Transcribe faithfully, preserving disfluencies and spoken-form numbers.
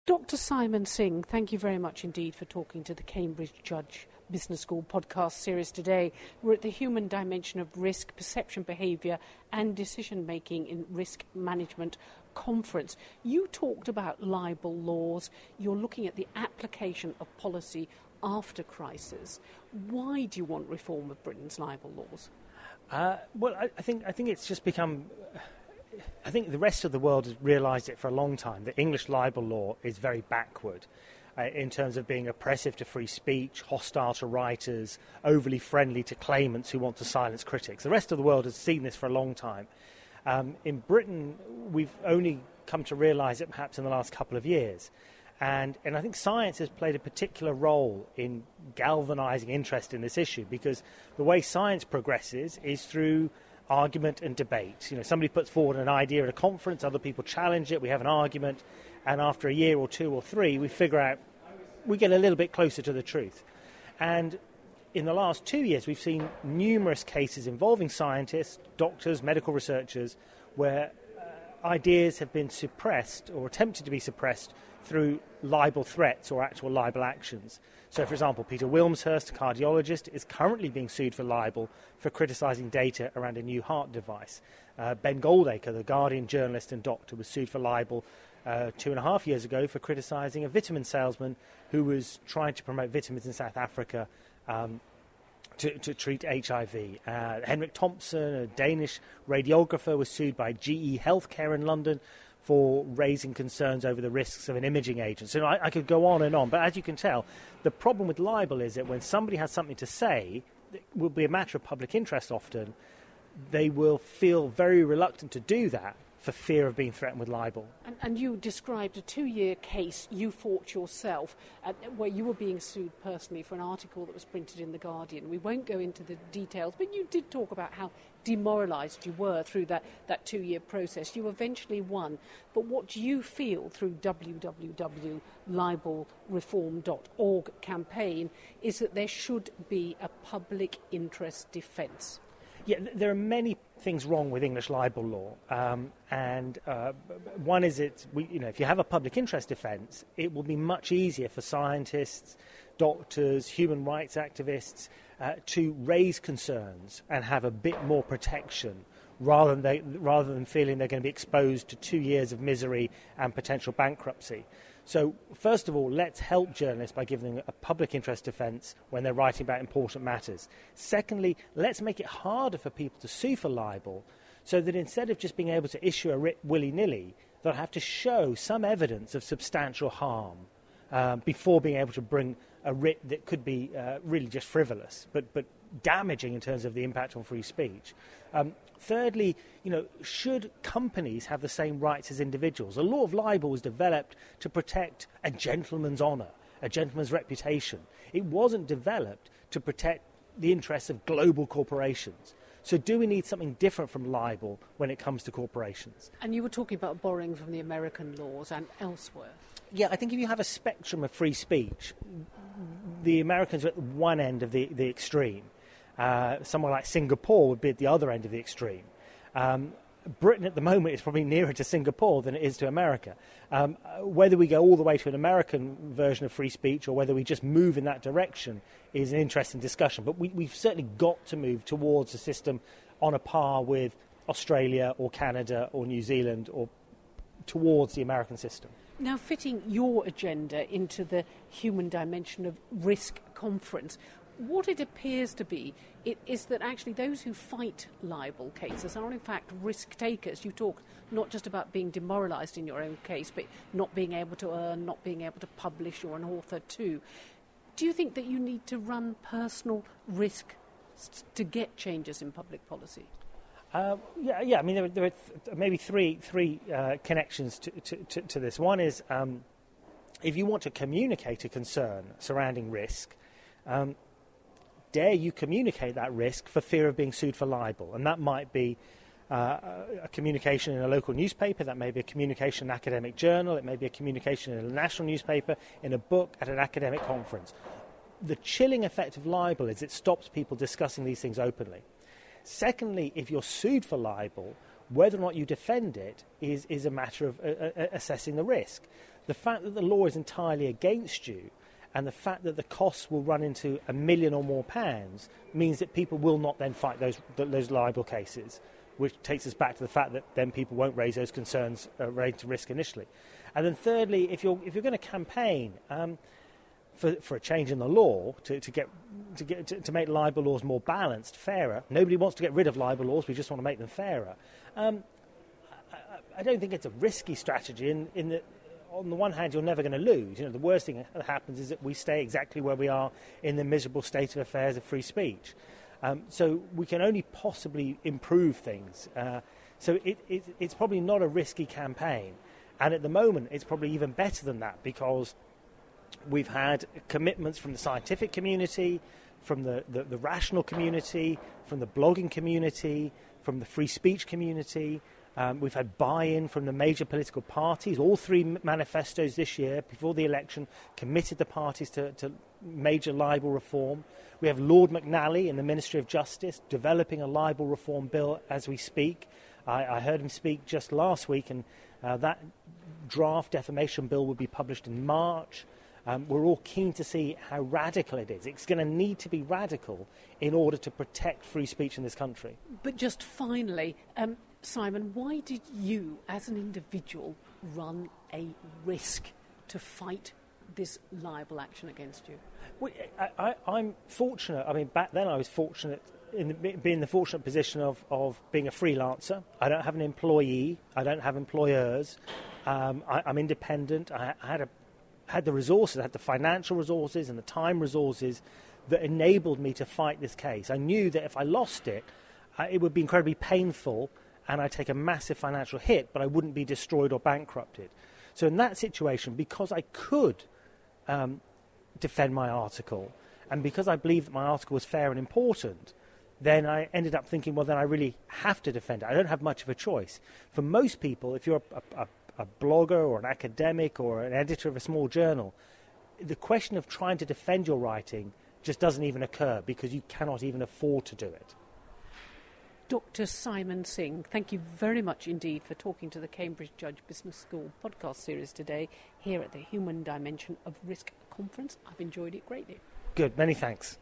Doctor Simon Singh, thank you very much indeed for talking to the Cambridge Judge Business School podcast series today. We're at the Human Dimension of Risk, Perception, Behaviour and Decision-Making in Risk Management Conference. You talked about libel laws. You're looking at the application of policy after crisis. Why do you want reform of Britain's libel laws? Uh, well, I, I think I think it's just become... I think the rest of the world has realised it for a long time, that English libel law is very backward uh, in terms of being oppressive to free speech, hostile to writers, overly friendly to claimants who want to silence critics. The rest of the world has seen this for a long time. Um, in Britain, we've only come to realise it perhaps in the last couple of years. And, and I think science has played a particular role in galvanising interest in this issue, because the way science progresses is through argument and debate. You know, somebody puts forward an idea at a conference, other people challenge it, we have an argument, and after a year or two or three, we figure out, we get a little bit closer to the truth. And in the last two years, we've seen numerous cases involving scientists, doctors, medical researchers, where uh, ideas have been suppressed or attempted to be suppressed through libel threats or actual libel actions. So, for example, Peter Wilmshurst, a cardiologist, is currently being sued for libel for criticising data around a new heart device. Uh, Ben Goldacre, the Guardian journalist and doctor, was sued for libel uh, two and a half years ago for criticising a vitamin salesman who was trying to promote vitamins in South Africa um, to, to treat H I V. Uh, Henrik Thompson, a Danish radiographer, was sued by G E Healthcare in London for raising concerns over the risks of an imaging agent. So I, I could go on and on, but as you can tell, the problem with libel is that when somebody has something to say, it will be a matter of public interest often, they will feel very reluctant to do that for fear of being threatened with libel. And, and you described a two-year case you fought yourself, uh, where you were being sued personally for an article that was printed in The Guardian. We won't go into the details, but you did talk about how demoralised you were through that, that two-year process. You eventually won. But what do you feel through w w w dot libel reform dot org campaign is that there should be a public interest defence? Yeah, there are many things wrong with English libel law, um, and uh, one is it. We, you know, if you have a public interest defence, it will be much easier for scientists, doctors, human rights activists uh, to raise concerns and have a bit more protection, rather than they, rather than feeling they're going to be exposed to two years of misery and potential bankruptcy. So, first of all, let's help journalists by giving them a public interest defence when they're writing about important matters. Secondly, let's make it harder for people to sue for libel, so that instead of just being able to issue a writ willy-nilly, they'll have to show some evidence of substantial harm uh, before being able to bring a writ that could be uh, really just frivolous, but, but damaging in terms of the impact on free speech. Um, thirdly, you know, should companies have the same rights as individuals? A law of libel was developed to protect a gentleman's honour, a gentleman's reputation. It wasn't developed to protect the interests of global corporations. So do we need something different from libel when it comes to corporations? And you were talking about borrowing from the American laws and elsewhere. Yeah, I think if you have a spectrum of free speech, the Americans are at one end of the, the extreme. Uh, somewhere like Singapore would be at the other end of the extreme. Um, Britain at the moment is probably nearer to Singapore than it is to America. Um, whether we go all the way to an American version of free speech or whether we just move in that direction is an interesting discussion. But we, we've certainly got to move towards a system on a par with Australia or Canada or New Zealand, or towards the American system. Now, fitting your agenda into the Human Dimension of Risk conference, what it appears to be it is that actually those who fight libel cases are in fact risk takers. You talk not just about being demoralised in your own case, but not being able to earn, not being able to publish, you're an author too. Do you think that you need to run personal risk to get changes in public policy? Uh, yeah, yeah. I mean, there, there are th- maybe three three uh, connections to, to, to, to this. One is um, if you want to communicate a concern surrounding risk, um, dare you communicate that risk for fear of being sued for libel? And that might be uh, a communication in a local newspaper, that may be a communication in an academic journal, it may be a communication in a national newspaper, in a book, at an academic conference. The chilling effect of libel is it stops people discussing these things openly. Secondly, if you're sued for libel, whether or not you defend it is, is a matter of uh, uh, assessing the risk. The fact that the law is entirely against you and the fact that the costs will run into a million or more pounds means that people will not then fight those those libel cases, which takes us back to the fact that then people won't raise those concerns uh, related to risk initially. And then thirdly, if you're if you're going to campaign um, for for a change in the law to, to get to get to, to make libel laws more balanced, fairer, nobody wants to get rid of libel laws. We just want to make them fairer. Um, I, I don't think it's a risky strategy. In in the on the one hand, you're never going to lose. You know, the worst thing that happens is that we stay exactly where we are in the miserable state of affairs of free speech. Um, so we can only possibly improve things. Uh, so it, it, it's probably not a risky campaign. And at the moment, it's probably even better than that because we've had commitments from the scientific community, from the, the, the rational community, from the blogging community, from the free speech community. Um, we've had buy-in from the major political parties. All three manifestos this year, before the election, committed the parties to, to major libel reform. We have Lord McNally in the Ministry of Justice developing a libel reform bill as we speak. I, I heard him speak just last week, and uh, that draft defamation bill will be published in March. Um, we're all keen to see how radical it is. It's going to need to be radical in order to protect free speech in this country. But just finally, um, Simon, why did you, as an individual, run a risk to fight this libel action against you? Well, I, I, I'm fortunate. I mean, back then I was fortunate in the, being in the fortunate position of, of being a freelancer. I don't have an employee. I don't have employers. Um, I, I'm independent. I, I had a had the resources, I had the financial resources and the time resources that enabled me to fight this case. I knew that if I lost it, uh, it would be incredibly painful and I'd take a massive financial hit, but I wouldn't be destroyed or bankrupted. So in that situation, because I could um, defend my article, and because I believed that my article was fair and important, then I ended up thinking, well, then I really have to defend it. I don't have much of a choice. For most people, if you're a, a, a blogger or an academic or an editor of a small journal, the question of trying to defend your writing just doesn't even occur because you cannot even afford to do it. Doctor Simon Singh, thank you very much indeed for talking to the Cambridge Judge Business School podcast series today here at the Human Dimension of Risk conference. I've enjoyed it greatly. Good, many thanks.